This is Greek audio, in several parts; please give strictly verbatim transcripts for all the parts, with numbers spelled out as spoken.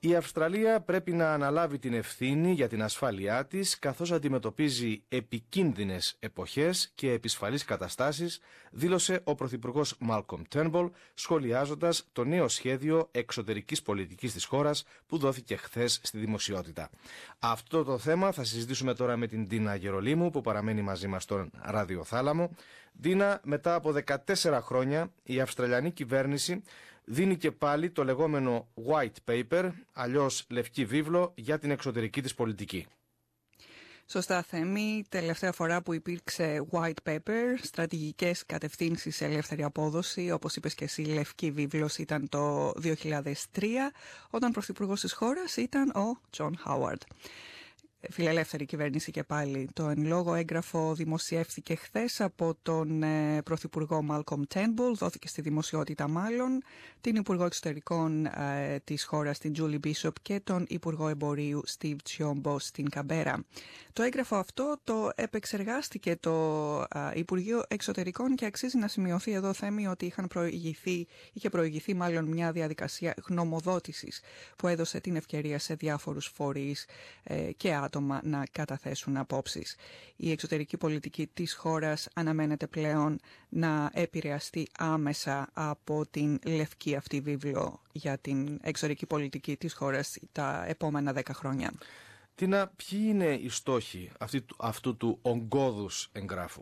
Η Αυστραλία πρέπει να αναλάβει την ευθύνη για την ασφάλειά της, καθώς αντιμετωπίζει επικίνδυνες εποχές και επισφαλείς καταστάσεις, δήλωσε ο Πρωθυπουργός Μάλκομ Τέρνμπολ, σχολιάζοντας το νέο σχέδιο εξωτερικής πολιτικής της χώρας που δόθηκε χθες στη δημοσιότητα. Αυτό το θέμα θα συζητήσουμε τώρα με την Ντίνα Γερολίμου, που παραμένει μαζί μας στον ραδιοθάλαμο. Ντίνα, μετά από δεκατέσσερα χρόνια η Αυστραλιανή κυβέρνηση δίνει και πάλι το λεγόμενο white paper, αλλιώς λευκή βίβλο, για την εξωτερική της πολιτική. Σωστά, Θέμη. Τελευταία φορά που υπήρξε white paper, στρατηγικές κατευθύνσεις σε ελεύθερη απόδοση, όπως είπες και εσύ, λευκή βίβλος, ήταν το δύο χιλιάδες τρία, όταν πρωθυπουργός της χώρας ήταν ο Τζον Χάουαρντ. Φιλελεύθερη κυβέρνηση και πάλι. Το εν λόγω έγγραφο δημοσιεύθηκε χθες από τον ε, Πρωθυπουργό Μάλκομ Τέρνμπολ, δόθηκε στη δημοσιότητα μάλλον, την Υπουργό Εξωτερικών ε, της χώρας, την Τζούλι Μπίσοπ, και τον Υπουργό Εμπορίου Στίβ Τσιόμπο στην Καμπέρα. Το έγγραφο αυτό το επεξεργάστηκε το ε, Υπουργείο Εξωτερικών και αξίζει να σημειωθεί εδώ, Θέμη, ότι είχαν προηγηθεί, είχε προηγηθεί μάλλον μια διαδικασία γνωμοδότησης που έδωσε την ευκαιρία σε διάφορους φορείς ε, και άτομα να καταθέσουν απόψεις. Η εξωτερική πολιτική της χώρας αναμένεται πλέον να επηρεαστεί άμεσα από την λευκή αυτή βίβλο για την εξωτερική πολιτική της χώρας τα επόμενα δέκα χρόνια. Τίνα, ποιοι είναι οι στόχοι αυτού, αυτού του ογκώδους εγγράφου?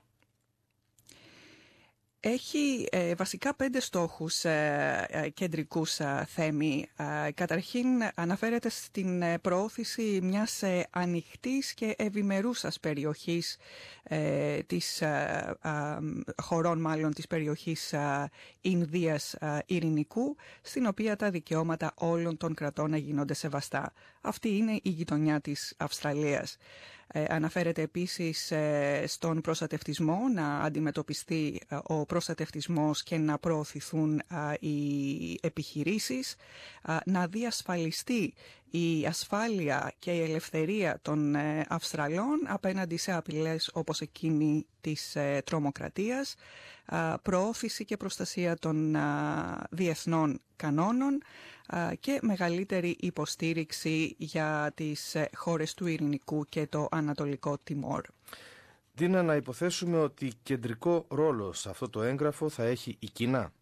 Έχει ε, βασικά πέντε στόχους ε, ε, κεντρικούς ε, Θέμη. Ε, καταρχήν αναφέρεται στην ε, προώθηση μιας ε, ανοιχτής και ευημερούσας περιοχής ε, της ε, ε, χωρών μάλλον της περιοχής ε, Ινδίας ε, Ειρηνικού, στην οποία τα δικαιώματα όλων των κρατών να γίνονται σεβαστά. Αυτή είναι η γειτονιά της Αυστραλίας. Ε, αναφέρεται επίσης ε, στον προστατευτισμό, να αντιμετωπιστεί ε, ο προστατευτισμός και να προωθηθούν ε, οι επιχειρήσεις, ε, να διασφαλιστεί η ασφάλεια και η ελευθερία των ε, Αυστραλών απέναντι σε απειλές όπως εκείνη της ε, τρομοκρατίας, ε, προώθηση και προστασία των ε, διεθνών κανόνων ε, και μεγαλύτερη υποστήριξη για τις ε, χώρες του Ειρηνικού και το Ανατολικό Τιμόρ. Ντίνα, να υποθέσουμε ότι κεντρικό ρόλο σε αυτό το έγγραφο θα έχει η Κίνα.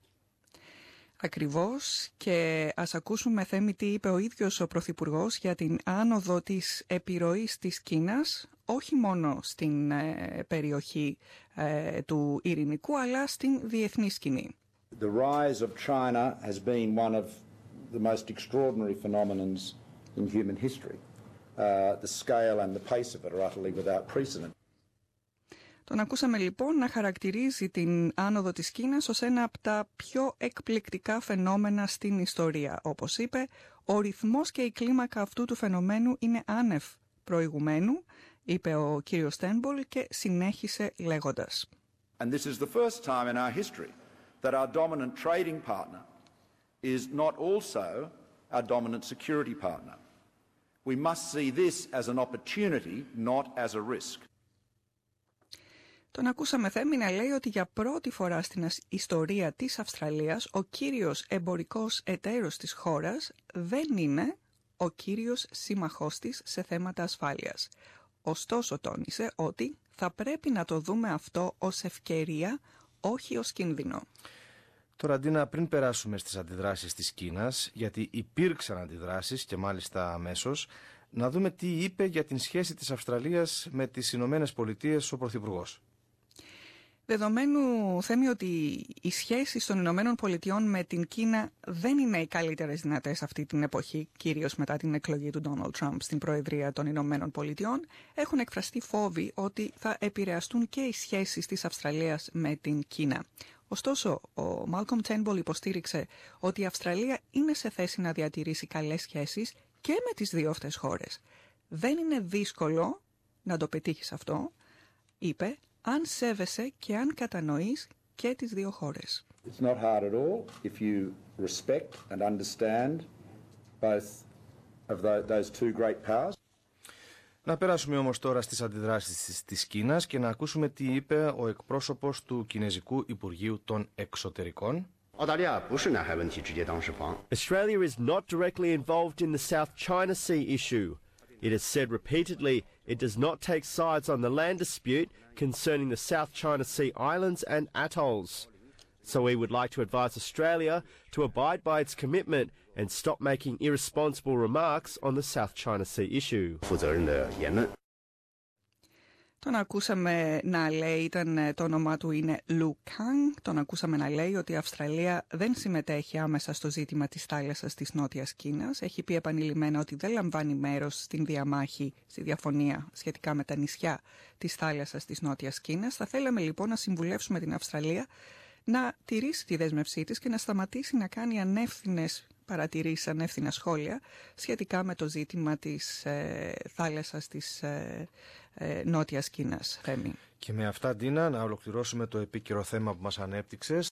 Ακριβώς, και ας ακούσουμε, Θέμη, τι είπε ο ίδιος ο Πρωθυπουργός για την άνοδο της επιρροής της Κίνας, όχι μόνο στην ε, περιοχή ε, του Ειρηνικού, αλλά στην διεθνή σκηνή. The rise of China has been one of the most extraordinary phenomenons in human history. Uh, the scale and the pace of it are utterly without precedent. Τον ακούσαμε λοιπόν να χαρακτηρίζει την άνοδο της Κίνας ως ένα από τα πιο εκπληκτικά φαινόμενα στην ιστορία. Όπως είπε, ο ρυθμός και η κλίμακα αυτού του φαινομένου είναι άνευ προηγουμένου, είπε ο κύριος Τέρνμπολ και συνέχισε λέγοντας. And this is the first time in our history that our dominant trading partner is not also our dominant security partner. We must see this as an opportunity, not as a risk. Τον ακούσαμε, Θέμη, να λέει ότι για πρώτη φορά στην ιστορία της Αυστραλίας ο κύριος εμπορικός εταίρος της χώρας δεν είναι ο κύριος σύμμαχός της σε θέματα ασφάλειας. Ωστόσο, τόνισε ότι θα πρέπει να το δούμε αυτό ως ευκαιρία, όχι ως κίνδυνο. Τώρα, Ντίνα, πριν περάσουμε στις αντιδράσεις της Κίνας, γιατί υπήρξαν αντιδράσεις και μάλιστα αμέσως, να δούμε τι είπε για την σχέση της Αυστραλίας με τις Ηνωμένες Πολιτείες ο Πρωθυπουργός. Δεδομένου, Θέμη, ότι οι σχέσεις των Ηνωμένων Πολιτειών με την Κίνα δεν είναι οι καλύτερες δυνατές αυτή την εποχή, κυρίως μετά την εκλογή του Ντόναλντ Τραμπ στην Προεδρία των Ηνωμένων Πολιτειών, έχουν εκφραστεί φόβοι ότι θα επηρεαστούν και οι σχέσεις της Αυστραλίας με την Κίνα. Ωστόσο, ο Μάλκομ Τέρνμπολ υποστήριξε ότι η Αυστραλία είναι σε θέση να διατηρήσει καλές σχέσεις και με τις δύο αυτές χώρες. Δεν είναι δύσκολο να το πετύχεις αυτό, είπε, αν σέβεσαι και αν κατανοείς και τις δύο χώρες. It's not hard at all if you respect and understand both of those two great powers. Να περάσουμε όμως τώρα στις αντιδράσεις της, της Κίνας και να ακούσουμε τι είπε ο εκπρόσωπος του Κινεζικού Υπουργείου των Εξωτερικών. Australia is not directly involved in the South China Sea issue. It has said repeatedly it does not take sides on the land dispute concerning the South China Sea islands and atolls. So we would like to advise Australia to abide by its commitment and stop making irresponsible remarks on the South China Sea issue. Τον ακούσαμε να λέει, ήταν, το όνομά του είναι Lu Kang, τον ακούσαμε να λέει ότι η Αυστραλία δεν συμμετέχει άμεσα στο ζήτημα της θάλασσας της Νότιας Κίνας. Έχει πει επανειλημμένα ότι δεν λαμβάνει μέρος στην διαμάχη, στη διαφωνία σχετικά με τα νησιά της θάλασσας της Νότιας Κίνας. Θα θέλαμε λοιπόν να συμβουλεύσουμε την Αυστραλία να τηρήσει τη δέσμευσή της και να σταματήσει να κάνει ανεύθυνες παρατηρήσεις, ανεύθυνα σχόλια σχετικά με το ζήτημα της ε, θάλασσας της ε, ε, Νότιας Κίνας. Θέμη. Και με αυτά, Ντίνα, να ολοκληρώσουμε το επίκαιρο θέμα που μας ανέπτυξες.